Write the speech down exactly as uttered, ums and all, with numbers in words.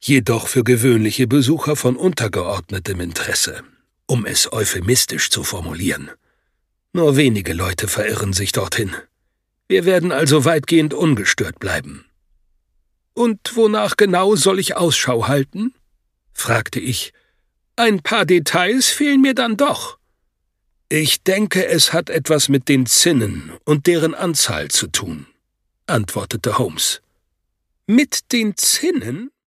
jedoch für gewöhnliche Besucher von untergeordnetem Interesse, um es euphemistisch zu formulieren. Nur wenige Leute verirren sich dorthin. Wir werden also weitgehend ungestört bleiben. »Und wonach genau soll ich Ausschau halten?« fragte ich. »Ein paar Details fehlen mir dann doch.« »Ich denke, es hat etwas mit den Zinnen und deren Anzahl zu tun«, antwortete Holmes. »Mit den Zinnen?«